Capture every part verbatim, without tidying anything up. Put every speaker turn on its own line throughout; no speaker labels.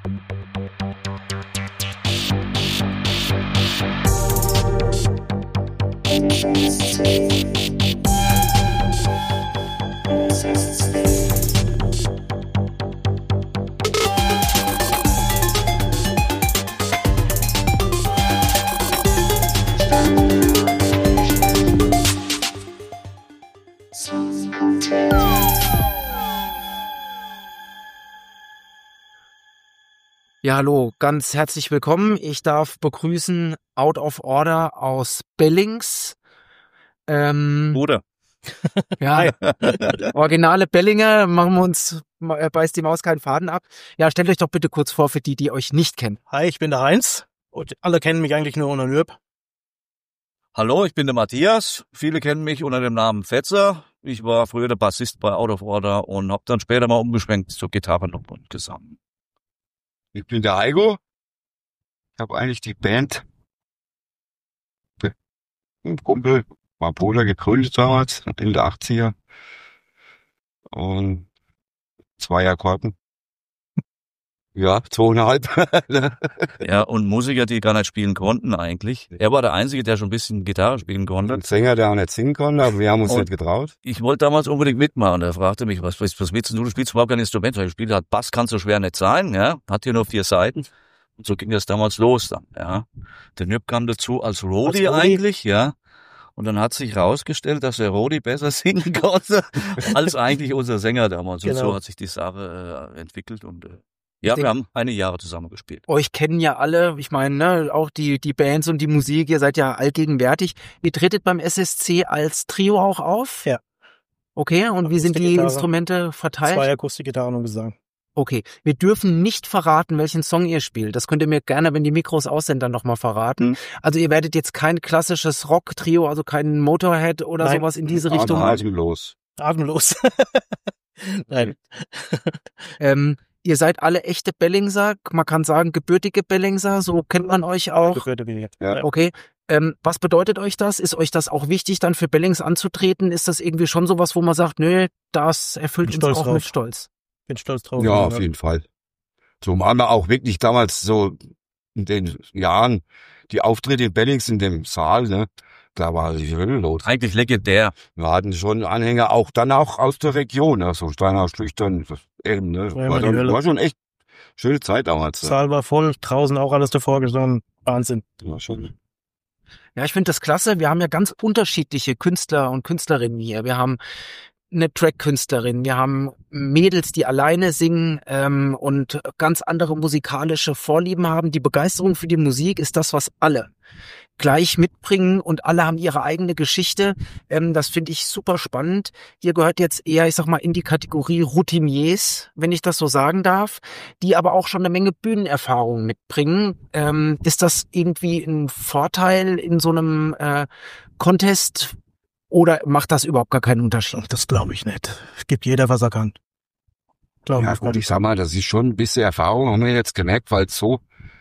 Ja, hallo, ganz herzlich willkommen. Ich darf begrüßen Out of Order aus Bellings. Ähm,
Bruder.
Ja, originale Bellinger, machen wir uns, beißt die Maus keinen Faden ab. Ja, stellt euch doch bitte kurz vor für die, die euch nicht kennen.
Hi, ich bin der Heinz und alle kennen mich eigentlich nur unter Nürb.
Hallo, ich bin der Matthias. Viele kennen mich unter dem Namen Fetzer. Ich war früher der Bassist bei Out of Order und habe dann später mal umgeschwenkt zur Gitarre noch und Gesang.
Ich bin der Heiko. Ich habe eigentlich die Band ein Kumpel, mein Bruder, gegründet damals, in der achtziger. Und zwei Akkorden. Ja, zweieinhalb.
Ja, und Musiker, die gar nicht spielen konnten eigentlich. Er war der Einzige, der schon ein bisschen Gitarre spielen konnte.
Ein Sänger, der auch nicht singen konnte, aber wir haben uns
und
nicht getraut.
Ich wollte damals unbedingt mitmachen. Er fragte mich, was, was, was willst du? Du spielst überhaupt kein Instrument. Ich spiele halt Bass, kann so schwer nicht sein. Ja, hat hier nur vier Seiten. Und so ging das damals los dann. Ja, der Nürb kam dazu als Roadie eigentlich, ja. Und dann hat sich herausgestellt, dass der Roadie besser singen konnte als eigentlich unser Sänger damals. Und genau. So hat sich die Sache äh, entwickelt und äh, ja, wir haben einige Jahre zusammen gespielt.
Euch kennen ja alle, ich meine, ne, auch die die Bands und die Musik, ihr seid ja allgegenwärtig. Ihr tretet beim S S C als Trio auch auf?
Ja.
Okay, und wie sind die Instrumente verteilt?
Zwei Akustikgitarren und Gesang.
Okay, wir dürfen nicht verraten, welchen Song ihr spielt. Das könnt ihr mir gerne, wenn die Mikros aus sind, dann nochmal verraten. Hm. Also ihr werdet jetzt kein klassisches Rock-Trio, also kein Motorhead oder Nein. sowas in diese Richtung.
Atemlos.
Atemlos. Nein.
ähm, Ihr seid alle echte Bellingser, man kann sagen gebürtige Bellingser, so kennt man euch auch.
Gebürtige,
ja. Okay, ähm, was bedeutet euch das? Ist euch das auch wichtig, dann für Bellings anzutreten? Ist das irgendwie schon sowas, wo man sagt, nö, das erfüllt uns auch drauf. Mit Stolz?
Bin stolz drauf.
Ja, auf jeden Fall. So waren wir auch wirklich damals so in den Jahren die Auftritte in Bellings in dem Saal, ne? Da war die Hölle los.
Eigentlich legendär.
Wir hatten schon Anhänger, auch dann auch aus der Region, also Steinau, Schlüchtern, eben, ne? War, dann, war schon echt schöne Zeit damals.
Der Saal war voll, draußen auch alles davor gesungen. Wahnsinn.
Ja, schon.
Ja, ich finde das klasse. Wir haben ja ganz unterschiedliche Künstler und Künstlerinnen hier. Wir haben eine Track-Künstlerin, wir haben Mädels, die alleine singen ähm, und ganz andere musikalische Vorlieben haben. Die Begeisterung für die Musik ist das, was alle gleich mitbringen und alle haben ihre eigene Geschichte. Ähm, das finde ich super spannend. Ihr gehört jetzt eher, ich sag mal, in die Kategorie Routiniers, wenn ich das so sagen darf, die aber auch schon eine Menge Bühnenerfahrung mitbringen. Ähm, ist das irgendwie ein Vorteil in so einem äh, Contest? Oder macht das überhaupt gar keinen Unterschied?
Das glaube ich nicht. Es gibt jeder, was er kann.
Glaub ja ich gut, ich sag mal, das ist schon ein bisschen Erfahrung, haben wir jetzt gemerkt, weil so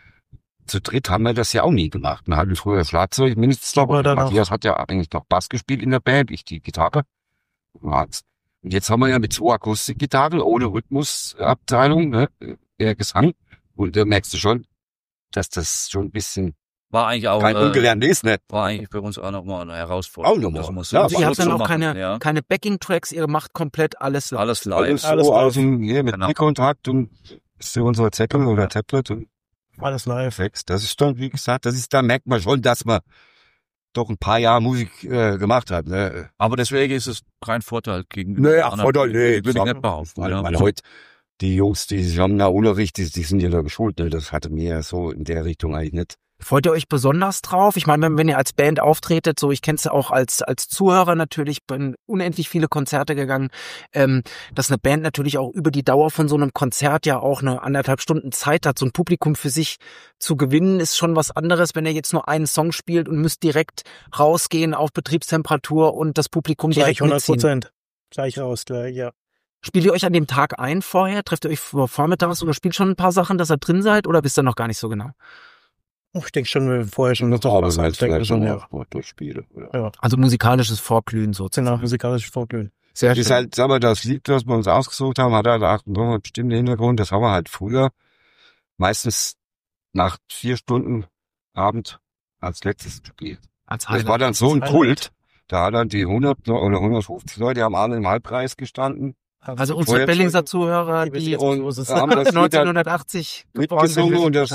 zu dritt haben wir das ja auch nie gemacht. Wir hatten früher Schlagzeug, mindestens noch. Matthias hat ja eigentlich noch Bass gespielt in der Band, ich die Gitarre. Und jetzt haben wir ja mit zwei Akustikgitarren ohne Rhythmusabteilung, ne, der Gesang. Und da merkst du schon, dass das schon ein bisschen
War eigentlich auch,
kein
äh,
ungelernt ist, ne?
War eigentlich für uns auch nochmal eine Herausforderung.
Auch nochmal.
So
ja,
also ihr habt dann auch
machen,
keine,
ja.
keine Backing-Tracks, ihr macht komplett alles live.
Alles live.
Alles so
alles
aus
live.
dem, hier mit
Genau.
Kontakt und ist für unsere Zettel oder Tablet und
Alles live.
Text. Das ist dann, wie gesagt, das ist, da merkt man schon, dass man doch ein paar Jahre Musik äh, gemacht hat, ne?
Aber deswegen ist es kein Vorteil gegen
Nee, ach, Vorteil, nee.
Würde ich nicht behaupten.
Weil,
Ja.
weil heute, die Jungs, die haben da Unterricht, die, die sind ja da geschult, ne? Das hatte mir so in der Richtung eigentlich nicht.
Freut ihr euch besonders drauf? Ich meine, wenn, wenn ihr als Band auftretet, so ich kenne es ja auch als als Zuhörer natürlich, bin unendlich viele Konzerte gegangen, ähm, dass eine Band natürlich auch über die Dauer von so einem Konzert ja auch eine anderthalb Stunden Zeit hat, so ein Publikum für sich zu gewinnen, ist schon was anderes, wenn ihr jetzt nur einen Song spielt und müsst direkt rausgehen auf Betriebstemperatur und das Publikum direkt
Gleich hundert
mitziehen.
Prozent. Gleich raus, gleich, ja.
Spielt ihr euch an dem Tag ein vorher? Trefft ihr euch vor vormittags oder spielt schon ein paar Sachen, dass ihr drin seid oder wisst ihr noch gar nicht so genau?
Oh, ich denke schon, wir vorher schon
Das war halt vielleicht
schon,
schon
ja.
auch durchspiele. Oder?
Ja.
Also musikalisches Vorglühen sozusagen.
Genau, musikalisches Vorglühen.
Sehr
Das ist
schön.
halt, sag mal, das Lied, das wir uns ausgesucht haben, hat halt einen bestimmten Hintergrund. Das haben wir halt früher meistens nach vier Stunden Abend als letztes gespielt.
Als
Das war dann so ein Kult. Da hat dann die hundert oder hundertfünfzig Leute haben alle im Halbkreis gestanden.
Also unsere Bellingser Zuhörer, die
und haben das
neunzehnhundertachtzig
mitgesungen und das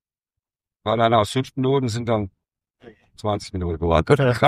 war dann aus fünf Minuten sind dann zwanzig Minuten geworden.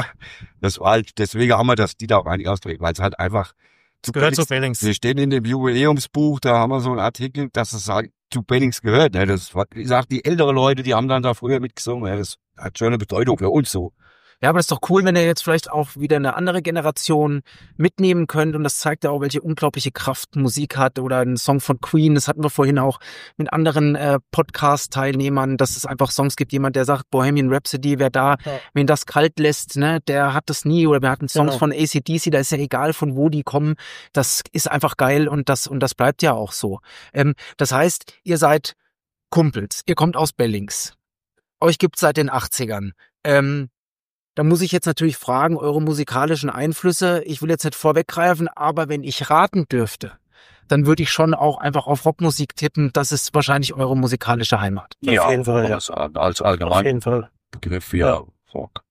Das war halt, deswegen haben wir das die da auch eigentlich ausgedrückt, weil es halt einfach
zu gehört zu Bellings.
Wir stehen in dem Jubiläumsbuch, da haben wir so einen Artikel, dass es halt zu Bellings gehört. Ne? Das war, wie gesagt, die älteren Leute, die haben dann da früher mitgesungen. Ne? Das hat schon eine Bedeutung für uns so.
Ja, aber das ist doch cool, wenn ihr jetzt vielleicht auch wieder eine andere Generation mitnehmen könnt. Und das zeigt ja auch, welche unglaubliche Kraft Musik hat. Oder ein Song von Queen, das hatten wir vorhin auch mit anderen äh, Podcast-Teilnehmern, dass es einfach Songs gibt. Jemand, der sagt, Bohemian Rhapsody, wer da, ja. wen das kalt lässt, ne, der hat das nie. Oder wir hatten Songs genau. von A C D C, da ist ja egal, von wo die kommen. Das ist einfach geil und das und das bleibt ja auch so. Ähm, das heißt, ihr seid Kumpels, ihr kommt aus Bellings. Euch gibt's seit den achtzigern. Ähm, Da muss ich jetzt natürlich fragen, eure musikalischen Einflüsse, ich will jetzt nicht vorweggreifen, aber wenn ich raten dürfte, dann würde ich schon auch einfach auf Rockmusik tippen. Das ist wahrscheinlich eure musikalische Heimat.
Ja,
auf jeden Fall, ja.
Als, als allgemein
auf jeden Fall.
Begriff, ja, ja. Rock.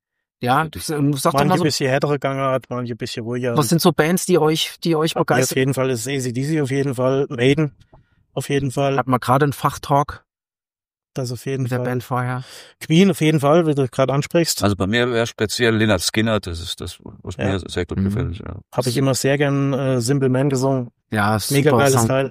Ja, das, sag
manche
doch mal so.
Manche ein bisschen härtere Gangart, manche ein bisschen ruhiger.
Was sind so Bands, die euch, die euch begeistern?
Ja, auf jeden Fall ist A C D C, auf jeden Fall Maiden, auf jeden Fall.
Hat man gerade einen Fachtalk?
Das auf jeden
mit
Fall.
Der Band vorher.
Queen auf jeden Fall, wie du gerade ansprichst.
Also bei mir wäre speziell Lynyrd Skynyrd, das ist das, was
ja.
mir sehr gut
mhm.
gefällt. Ja.
Habe ich immer sehr gern äh, Simple Man gesungen.
Ja,
mega geiles
Song.
Teil.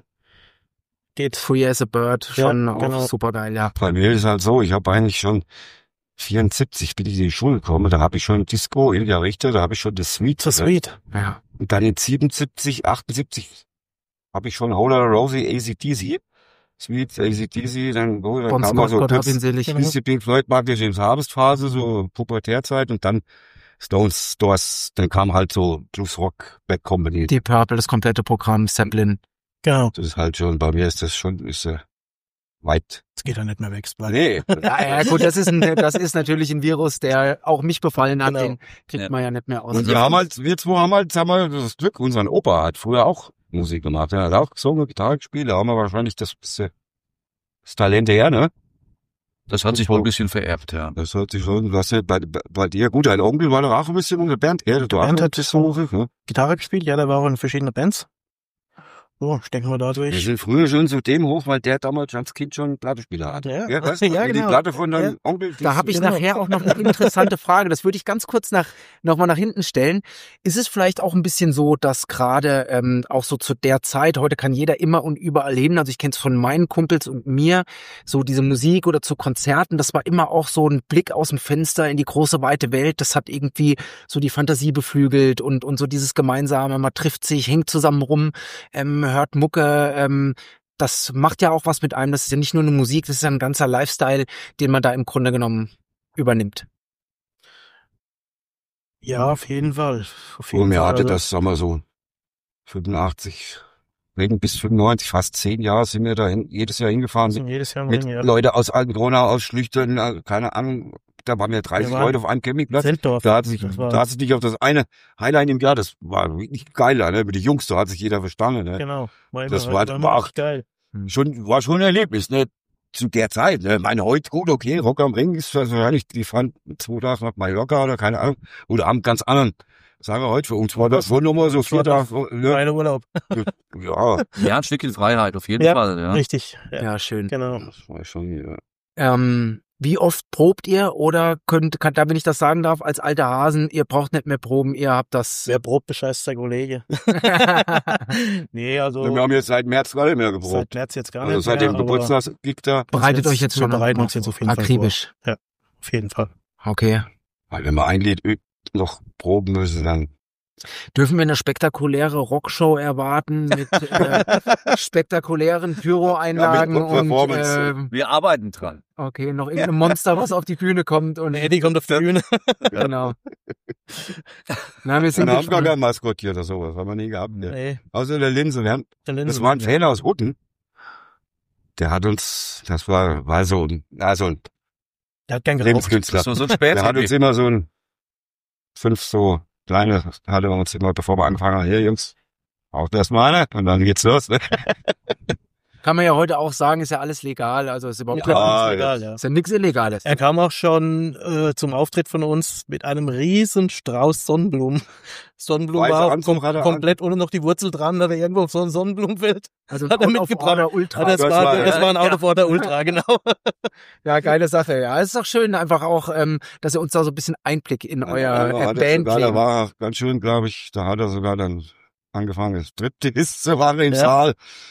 Geht.
Free as a Bird, schon
ja, genau.
auch super geil, ja.
Bei mir ist halt so, ich habe eigentlich schon vierundsiebzig bin ich in die Schule gekommen, da habe ich schon Disco, Ilja Richter, da habe ich schon das Sweet.
Das Sweet.
Ja.
Und dann in siebenundsiebzig, achtundsiebzig habe ich schon Holler Rosie A C D C. Sweet, A C D C, dann, oh, dann
Bon
kam
Scott,
mal so
Gott
kurz
hab ihn selig.
ein bisschen Pink Floyd, mag ich James Harvest Phase, so Pubertärzeit und dann Stones, Stores, dann kam halt so Blues Rock, Bad Company.
Deep Purple, das komplette Programm, Zeppelin.
Genau.
Das ist halt schon, bei mir ist das schon, ist äh, weit.
Das geht ja nicht mehr weg.
Nee.
Ja, ja, gut, das ist ein, das ist natürlich ein Virus, der auch mich befallen hat,
Genau.
den kriegt
Ja.
man ja nicht mehr aus.
Und wir haben halt, wir zwei haben halt, haben wir das Glück, unseren Opa hat früher auch Musik gemacht, er hat auch gesungen, Gitarre gespielt, da haben wir wahrscheinlich das bisschen das Talent her, ne?
Das hat sich wohl ein bisschen vererbt, ja.
Das hört sich schon, was bei, bei dir, gut, dein Onkel war doch auch ein bisschen unter Bernd, gell? Du
Bernd
auch
hat so Musik, ne? Gitarre gespielt, ja, der war auch in verschiedenen Bands. So, stecken wir da durch.
Wir sind früher schon zu dem hoch, weil der damals als Kind schon einen Plattenspieler hatte.
Ja,
ja, weißt du,
ja,
die
genau.
Platte von deinem
Ja.
Onkel. die
Da
ist-
habe ich
Genau.
nachher auch noch eine interessante Frage. Das würde ich ganz kurz nach noch mal nach hinten stellen. Ist es vielleicht auch ein bisschen so, dass gerade ähm, auch so zu der Zeit, heute kann jeder immer und überall hin, also ich kenne es von meinen Kumpels und mir, so diese Musik oder zu Konzerten, das war immer auch so ein Blick aus dem Fenster in die große, weite Welt. Das hat irgendwie so die Fantasie beflügelt und und so dieses Gemeinsame, man trifft sich, hängt zusammen rum, ähm, hört Mucke, ähm, das macht ja auch was mit einem. Das ist ja nicht nur eine Musik, das ist ja ein ganzer Lifestyle, den man da im Grunde genommen übernimmt.
Ja, auf jeden Fall. Auf
Und
jeden
mir
Fall.
hatte
Also,
das, sagen wir so, fünfundachtzig, wegen bis fünfundneunzig, fast zehn Jahre sind wir da hin, jedes Jahr hingefahren.
sind jedes Jahr im
Mit
Ring, ja.
Leute aus Altengrona, aus Schlüchtern, äh, keine Ahnung, da waren wir dreißig
Wir waren
Leute auf einem Campingplatz.
Zeltdorf.
Da hat sich,
Das war-
da hat sich nicht auf das eine Highlight im Jahr, das war wirklich geil, ne? Mit den Jungs, da hat sich jeder verstanden, ne?
Genau. War immer,
Das war-
immer
war-
richtig geil.
Schon, war schon ein Erlebnis, ne? Zu der Zeit, ne? Meine heute gut, okay, Rock am Ring ist wahrscheinlich, die fahren zwei Tage nach Mallorca oder keine Ahnung, oder haben ganz anderen, sagen wir heute, für uns war das wohl nochmal so vier
war
Tage, ne?
Kleiner Urlaub.
Ja,
Ja, ein Stückchen Freiheit, auf jeden
Ja,
Fall, ja.
Richtig. Ja,
Ja, schön.
genau.
das war schon, ja.
Ähm, wie oft probt ihr oder könnt, kann, da wenn ich das sagen darf, als alte Hasen, ihr braucht nicht mehr proben, ihr habt das.
Wer probt, bescheißt der Kollege. Nee, also
Wir haben jetzt seit März gar nicht mehr geprobt.
seit März jetzt gar
Also
nicht
seit
mehr,
dem
aber
Geburtstagsgig da,
Bereitet euch jetzt
wir
schon
bereiten
noch
uns jetzt auf jeden Fall
akribisch.
vor. Auf jeden Fall.
Okay.
weil wenn wir ein Lied übt, noch proben müssen, dann
Dürfen wir eine spektakuläre Rockshow erwarten mit äh, spektakulären Pyro-Einlagen
Ja, mit
und
Performance.
äh,
Wir arbeiten dran.
okay, noch irgendein Monster, was auf die Bühne kommt und
Eddie kommt auf die Bühne.
genau. Na, wir sind
dann haben wir gar
gespannt.
kein Maskottchen oder sowas, haben wir nie gehabt. Ne?
Nee,
Außer der Linse. Wir haben,
der Linsen.
das war ein Fan aus Hutten. Der hat uns, das war, war so ein, na, so ein
Der hat gern geraucht.
Lebenskünstler.
So, so ein
Der hat uns
Spätzle.
immer so ein, fünf so kleine, hatte er uns immer, bevor wir angefangen haben, hier Jungs, auch das mal eine, und dann geht's los. Ne?
Kann man ja heute auch sagen, ist ja alles legal, also ist überhaupt
Ja,
ja,
egal, ja.
ist ja nichts Illegales.
Er kam auch schon äh, zum Auftritt von uns mit einem riesen Strauß Sonnenblumen. Sonnenblumen
Weiße
war auch
Anzug
kom
hat er
komplett ohne noch die Wurzel dran, da wäre irgendwo auf so ein Sonnenblumenfeld.
Also
hat er
Out of
mitgebracht.
Order Ultra.
Ja, das,
das
war,
war-
das war ein Auto vor der Ultra, genau.
Ja, geile Sache. Ja, es ist doch schön einfach auch, ähm, dass ihr uns da so ein bisschen Einblick in euer
Ja,
äh,
hat er
Band
sogar, da
geben.
war ganz schön, glaube ich, da hat er sogar dann angefangen, das Striptease zu machen im
Ja.
Saal.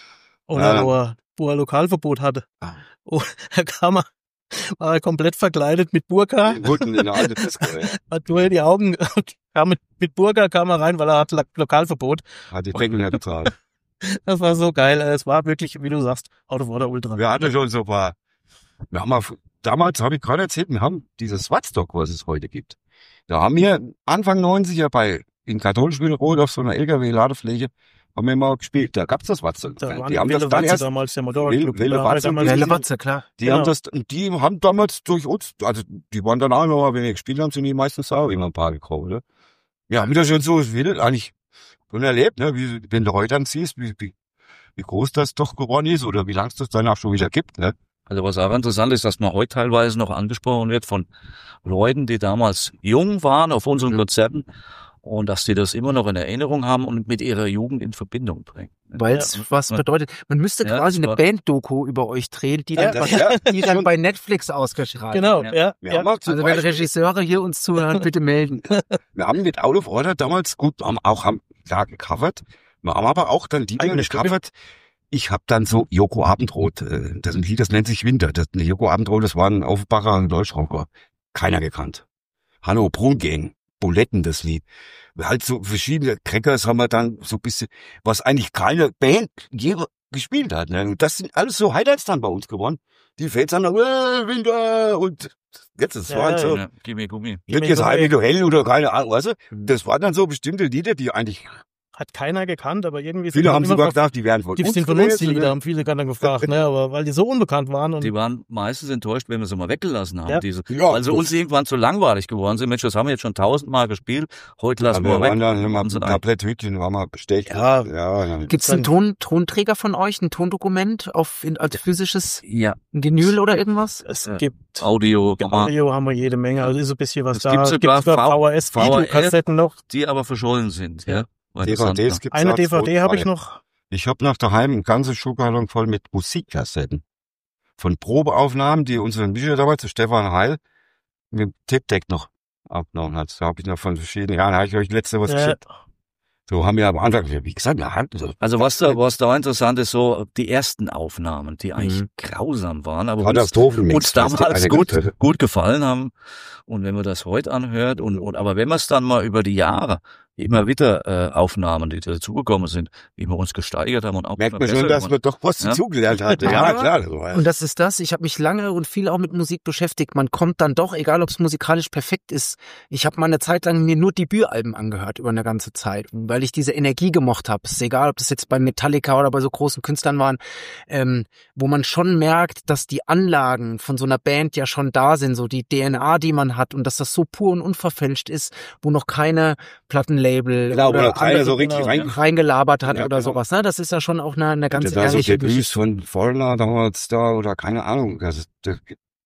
Oder
Ja.
wo, er, wo er Lokalverbot hatte.
Ah.
Oh, da kam er, war er komplett verkleidet mit Burka,
Die Hutten in der alten Disco, ey.
hat nur die Augen, kam mit, mit Burka kam er rein, weil er hat Lo- Lokalverbot.
Hat die Deckel nicht bezahlt.
Das war so geil. Es war wirklich, wie du sagst, Auto vor der Ultra.
Wir hatten schon so ein paar, wir haben mal, damals habe ich gerade erzählt, wir haben dieses Swatstock, was es heute gibt. Da haben wir Anfang neunziger bei, in Katholisch-Rot auf so einer L K W-Ladefläche, haben wir mal gespielt. Da gab's das Swatstock.
Da waren
Die haben das
Wille
dann
Watze
erst,
damals, der
Wille-
Motorradclub.
Wille
Da hat er
Watze,
damals
Wille
Welle
diesen-
Watze, klar.
die
genau.
haben das, die haben damals durch uns, also die waren dann auch immer, wenn wir gespielt haben, sind die meistens auch immer ein paar gekommen, oder? Ja, haben wir das schon so, will eigentlich schon erlebt, ne, wie, wenn du heute dann siehst, wie, wie, wie groß das doch geworden ist, oder wie lang es das danach schon wieder gibt, ne?
Also was auch interessant ist, dass man heute teilweise noch angesprochen wird von Leuten, die damals jung waren auf unseren Konzerten und dass die das immer noch in Erinnerung haben und mit ihrer Jugend in Verbindung bringen.
Weil es was bedeutet, man müsste
Ja,
quasi
das
eine
war-
Band-Doku über euch drehen, die dann,
das- ja,
die dann bei Netflix ausgestrahlt
Genau,
Ja.
ja.
Wir
ja.
haben auch zum
Also wenn
Beispiel,
Regisseure hier uns zuhören, bitte melden.
wir haben mit Out of Order damals gut, haben auch, haben, klar gecovert, wir haben aber auch dann Lieder
Eigene Stücke.
gecovert. Ich habe dann so Joko Abendrot, äh, das ist ein Lied, das nennt sich Winter. Das, ne, Joko Abendrot, das war ein Aufbacher Deutschrocker. Keiner gekannt. Hanno Brungang, Buletten, das Lied. Halt so verschiedene Crackers haben wir dann so ein bisschen, was eigentlich keine Band je gespielt hat. Ne? Und das sind alles so Highlights dann bei uns geworden. Die Fans dann, äh, Winter und jetzt, das
Ja,
war halt so,
Ja, Gimme Gummi.
nicht jetzt halb Hell oder keine Ahnung, weißt du?
Mhm.
Das waren dann so bestimmte Lieder, die eigentlich,
Hat keiner gekannt, aber irgendwie
viele haben
immer
sogar
drauf-
gedacht, die wären von
die
uns
sind von uns die
gewesen,
Lieder,
ne?
haben viele dann gefragt, ne, aber weil die so unbekannt waren und
Die waren meistens enttäuscht, wenn wir sie mal weggelassen haben.
Ja.
Diese,
Ja,
weil sie
gut.
uns irgendwann zu langweilig geworden sind. Mensch, das haben wir jetzt schon tausendmal gespielt. Heute lassen
Ja, wir
wir
waren
weg.
dann immer
Haben sie
ein
dann-
Tabletthütchen, waren mal bestecht.
Ja.
ja, ja.
Gibt's einen Ton, Tonträger von euch, ein Tondokument auf in, als physisches
Ja,
Vinyl oder irgendwas?
es
Ja.
gibt
Audio, Gamma,
Audio haben wir jede Menge, also ist ein bisschen was
Es
da.
gibt sogar
sogar
V-
V H S,
V H S.
Videokassetten noch.
die aber verschollen sind. Ja.
Ja.
Weil
D
das
V Ds
dann-
gibt's
Eine
auch
D V D
zwei,
habe ich
drei.
noch.
Ich habe nach daheim einen ganzen Schuhkarton voll mit Musikkassetten. Von Probeaufnahmen, die unsere Mischer damals, der Stefan Heil, mit dem Tape-Deck noch abgenommen hat. Da habe ich noch von verschiedenen Jahren, da habe ich euch letzte was
Ja,
geschickt. So haben wir am Anfang, wie gesagt, eine Hand. So.
Also was da, was da interessant ist, so die ersten Aufnahmen, die eigentlich
Mhm.
grausam waren, aber uns,
Katastrophenmix.
uns damals
Eine
gut,
ganze-
gut gefallen haben. Und wenn man das heute anhört und, und aber wenn man es dann mal über die Jahre immer wieder äh, Aufnahmen, die dazugekommen sind, wie wir uns gesteigert haben und auch
Merkt
immer
man schon,
besser
dass
geworden.
man doch was
Ja.
dazugelernt hat. Ja,
Ja.
klar. Das war,
Und das ist das, ich habe mich lange und viel auch mit Musik beschäftigt. Man kommt dann doch, egal ob es musikalisch perfekt ist, ich habe mal eine Zeit lang mir nur Debütalben angehört über eine ganze Zeit, weil ich diese Energie gemocht habe. Es ist egal, ob das jetzt bei Metallica oder bei so großen Künstlern waren, ähm, wo man schon merkt, dass die Anlagen von so einer Band ja schon da sind, so die D N A, die man hat und dass das so pur und unverfälscht ist, wo noch keine Plattenlabel
genau,
oder
oder keiner
andere
so richtig
genau.
rein.
reingelabert hat
Ja,
oder
genau.
sowas. Ne? Das ist ja schon auch eine, eine ganz
Da so
ehrliche
Debüts
Geschichte.
von Foreigner damals da oder keine Ahnung. Das, das,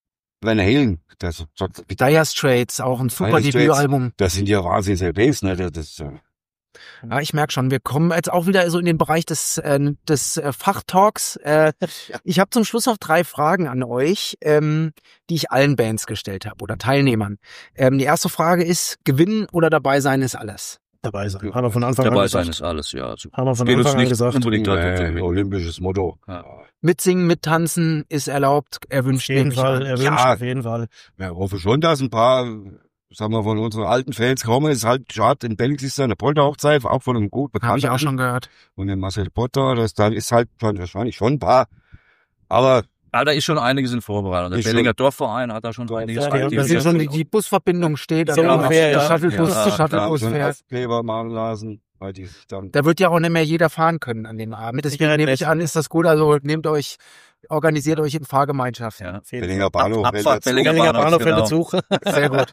Van Halen, das, das,
Dire Straits, auch ein super
Dire Straits.
Debütalbum.
das sind ja wahnsinnig L Ps, ne? Das, das, äh,
Ja, ich merke schon, wir kommen jetzt auch wieder so in den Bereich des, äh, des äh, Fachtalks. Äh, ich habe zum Schluss noch drei Fragen an euch, ähm, die ich allen Bands gestellt habe oder Teilnehmern. Ähm, die erste Frage ist, gewinnen oder dabei sein ist alles.
dabei sein. Haben wir von Anfang an
Dabei
gesagt.
sein ist alles, ja. Also,
Haben wir von
geht uns
Anfang an
nicht
gesagt.
unbedingt dazu zu
äh,
gewinnen.
olympisches Motto.
Ja.
Mitsingen, mittanzen ist erlaubt,
Auf
erwünscht.
jeden
nehme ich
Fall,
an.
erwünscht,
Ja.
auf jeden Fall.
Ja, hoffe schon, dass ein paar, sagen wir, von unseren alten Fans kommen. Es ist halt schade, in Belgien ist da eine Polterhochzeit, auch von einem gut
Habe
bekannten.
ich auch schon gehört.
Und den Marcel Potter, das da ist halt schon- wahrscheinlich schon ein paar. Aber
Aber da ist schon einiges in Vorbereitung. Der
Ist
Bellinger Dorfverein hat da schon einiges
Ja, die haben-
aktiviert.
Das sind schon die, die Busverbindung steht,
So
also
ungefähr,
der
ja.
Shuttlebus
Ja,
zu
ja,
Shuttlebus
so einen
fährt.
Aufkleber machen lassen, weil die sich dann
Da wird ja auch nicht mehr jeder fahren können an dem Abend. Deswegen
Sicherheit
nehme ich
nicht.
an, ist das gut. Also nehmt euch, organisiert euch in Fahrgemeinschaft.
Ja.
Auf jeden
Bellinger Bahnhof.
Ab-
fällt
Abfahrt
dazu.
Bellinger
Bellinger Bahnhof fällt
genau.
dazu.
Sehr gut.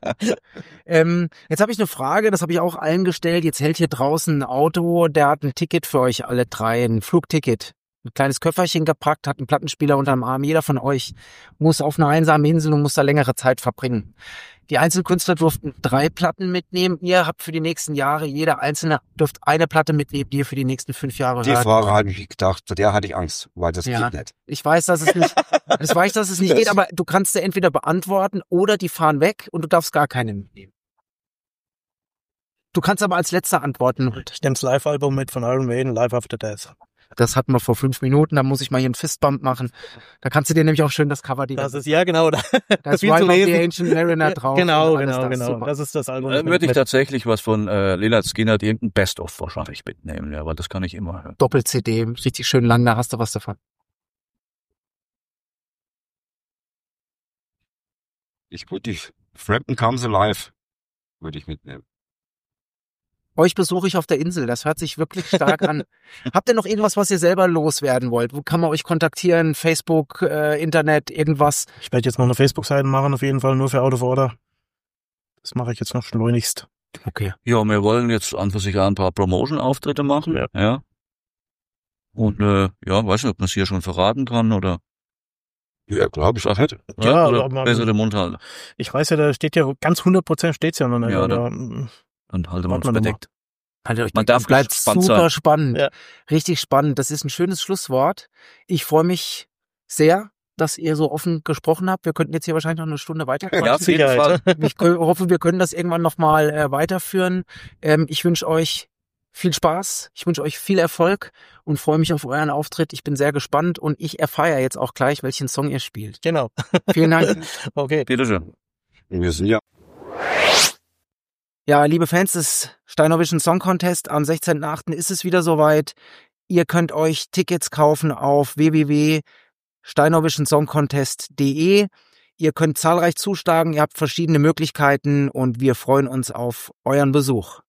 ähm, jetzt habe ich eine Frage, das habe ich auch allen gestellt. Jetzt hält hier draußen ein Auto, der hat ein Ticket für euch alle drei, ein Flugticket. ein kleines Köfferchen gepackt, hat einen Plattenspieler unterm Arm. Jeder von euch muss auf einer einsamen Insel und muss da längere Zeit verbringen. Die Einzelkünstler durften drei Platten mitnehmen. Ihr habt für die nächsten Jahre, jeder Einzelne dürft eine Platte mitnehmen, die ihr für die nächsten fünf Jahre
Die
hört.
Frage hatte ich gedacht, zu der hatte ich Angst, weil das
Ja.
geht nicht.
Ich weiß, dass es nicht, ich weiß, dass es nicht geht, aber du kannst sie entweder beantworten oder die fahren weg und du darfst gar keine mitnehmen. Du kannst aber als letzter antworten.
Ich nehme das Live-Album mit von Iron Maiden, Live After Death.
Das hatten wir vor fünf Minuten, da muss ich mal hier einen Fistbump machen. Da kannst du dir nämlich auch schön das Cover direkt.
Das ist, ja genau, da,
Da ist
viel
Rime
zu
of the
lesen.
Ancient Mariner drauf.
Genau,
und alles
genau,
das.
genau.
Super.
Das ist das Album.
Dann
mit-
würde ich
mit-
tatsächlich was von äh, Lynyrd Skynyrd, irgendein Best-of wahrscheinlich mitnehmen, ja, aber das kann ich immer hören.
Doppel-C D, richtig schön lang, da hast du was davon.
Ich würde die Frampton Comes Alive würde ich mitnehmen.
Euch besuche ich auf der Insel, das hört sich wirklich stark an. Habt ihr noch irgendwas, was ihr selber loswerden wollt? Wo kann man euch kontaktieren? Facebook, äh, Internet, irgendwas?
Ich werde jetzt noch eine Facebook-Seite machen, auf jeden Fall, nur für Out of Order. Das mache ich jetzt noch schleunigst.
Okay.
Ja, wir wollen jetzt an für sich ein paar Promotion-Auftritte machen,
Ja.
ja. Und äh, ja, weiß nicht, ob man es hier schon verraten kann oder,
Ja, glaube ich auch nicht.
ja,
Ja,
oder
aber-
besser den Mund halten.
Ich weiß ja, da steht ja ganz hundert Prozent steht's ja noch nicht.
Ja,
aber, mm,
Dann halten wir
Warten
uns
wir
bedeckt.
Haltet euch
Man
bedeckt.
darf
Es bleibt
gespannt
super
sein.
spannend.
Ja.
Richtig spannend. Das ist ein schönes Schlusswort. Ich freue mich sehr, dass ihr so offen gesprochen habt. Wir könnten jetzt hier wahrscheinlich noch eine Stunde weiter quatschen.
Ja, auf jeden
Sicherheit.
Fall.
Ich kö- hoffe, wir können das irgendwann nochmal äh, weiterführen. Ähm, ich wünsche euch viel Spaß. Ich wünsche euch viel Erfolg und freue mich auf euren Auftritt. Ich bin sehr gespannt und ich erfahre ja jetzt auch gleich, welchen Song ihr spielt.
genau.
Vielen Dank.
Okay.
Bitteschön.
Wir sind ja
Ja, liebe Fans des Steinervision Song Contest, am sechzehnten achten ist es wieder soweit. Ihr könnt euch Tickets kaufen auf w w w punkt steinervision song contest punkt d e. Ihr könnt zahlreich zuschlagen, ihr habt verschiedene Möglichkeiten und wir freuen uns auf euren Besuch.